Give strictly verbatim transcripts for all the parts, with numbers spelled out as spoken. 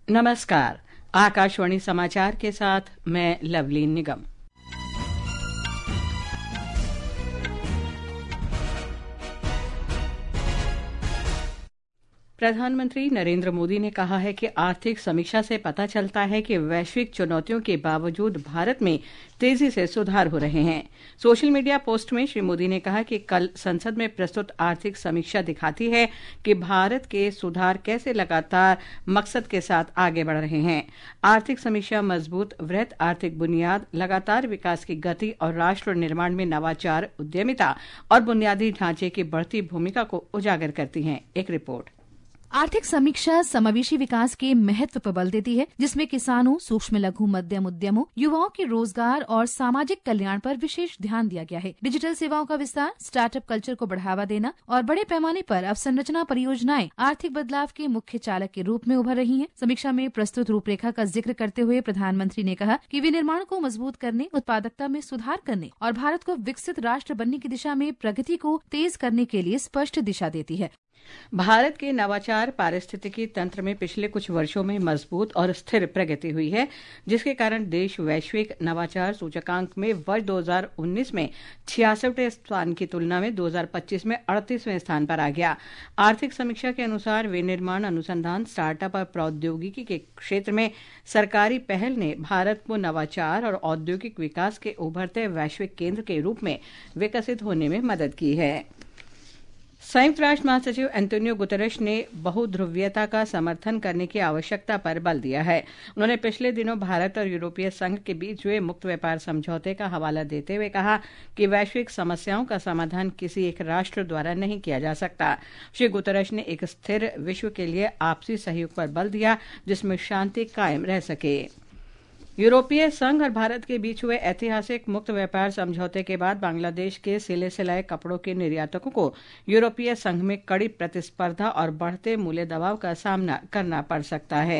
नमस्कार। आकाशवाणी समाचार के साथ मैं लवलीन निगम। प्रधानमंत्री नरेंद्र मोदी ने कहा है कि आर्थिक समीक्षा से पता चलता है कि वैश्विक चुनौतियों के बावजूद भारत में तेजी से सुधार हो रहे हैं। सोशल मीडिया पोस्ट में श्री मोदी ने कहा कि कल संसद में प्रस्तुत आर्थिक समीक्षा दिखाती है कि भारत के सुधार कैसे लगातार मकसद के साथ आगे बढ़ रहे हैं। आर्थिक समीक्षा मजबूत वृहत आर्थिक बुनियाद, लगातार विकास की गति और राष्ट्र निर्माण में नवाचार, उद्यमिता और बुनियादी ढांचे की बढ़ती भूमिका को उजागर करती है। एक रिपोर्ट। आर्थिक समीक्षा समावेशी विकास के महत्व पर बल देती है, जिसमें किसानों, सूक्ष्म लघु मध्यम उद्यमों, युवाओं के रोजगार और सामाजिक कल्याण पर विशेष ध्यान दिया गया है। डिजिटल सेवाओं का विस्तार, स्टार्टअप कल्चर को बढ़ावा देना और बड़े पैमाने पर अवसंरचना परियोजनाएं आर्थिक बदलाव के मुख्य चालक के रूप में उभर रही हैं। समीक्षा में प्रस्तुत रूपरेखा का जिक्र करते हुए प्रधानमंत्री ने कहा कि विनिर्माण को मजबूत करने, उत्पादकता में सुधार करने और भारत को विकसित राष्ट्र बनने की दिशा में प्रगति को तेज करने के लिए स्पष्ट दिशा देती है। भारत के नवाचार पारिस्थितिकी तंत्र में पिछले कुछ वर्षों में मजबूत और स्थिर प्रगति हुई है, जिसके कारण देश वैश्विक नवाचार सूचकांक में वर्ष दो हज़ार उन्नीस में छियासठवें स्थान की तुलना में दो हज़ार पच्चीस में अड़तीसवें स्थान पर आ गया। आर्थिक समीक्षा के अनुसार विनिर्माण, अनुसंधान, स्टार्टअप और प्रौद्योगिकी के क्षेत्र में सरकारी पहल ने भारत को नवाचार और औद्योगिक विकास के उभरते वैश्विक केंद्र के रूप में विकसित होने में मदद की है। संयुक्त राष्ट्र महासचिव एंटोनियो गुतेरेस ने बहुध्रुवीयता का समर्थन करने की आवश्यकता पर बल दिया है। उन्होंने पिछले दिनों भारत और यूरोपीय संघ के बीच हुए मुक्त व्यापार समझौते का हवाला देते हुए कहा कि वैश्विक समस्याओं का समाधान किसी एक राष्ट्र द्वारा नहीं किया जा सकता। श्री गुतेरेस ने एक स्थिर विश्व के लिए आपसी सहयोग पर बल दिया, जिसमें शांति कायम रह सके। यूरोपीय संघ और भारत के बीच हुए ऐतिहासिक मुक्त व्यापार समझौते के बाद बांग्लादेश के सिले सिलाए कपड़ों के निर्यातकों को यूरोपीय संघ में कड़ी प्रतिस्पर्धा और बढ़ते मूल्य दबाव का सामना करना पड़ सकता है।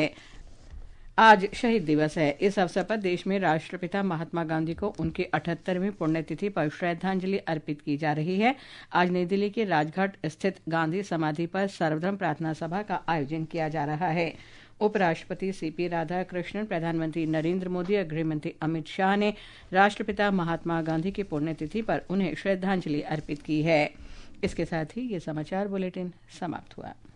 आज शहीद दिवस है। इस अवसर पर देश में राष्ट्रपिता महात्मा गांधी को उनकी अठहत्तरवीं पुण्यतिथि पर श्रद्धांजलि अर्पित की जा रही है। आज नई दिल्ली के राजघाट स्थित गांधी समाधि पर सर्वधर्म प्रार्थना सभा का आयोजन किया जा रहा है। उपराष्ट्रपति सीपी राधाकृष्णन, प्रधानमंत्री नरेंद्र मोदी और गृहमंत्री अमित शाह ने राष्ट्रपिता महात्मा गांधी की पुण्यतिथि पर उन्हें श्रद्धांजलि अर्पित की है। इसके साथ ही ये समाचार बुलेटिन समाप्त हुआ।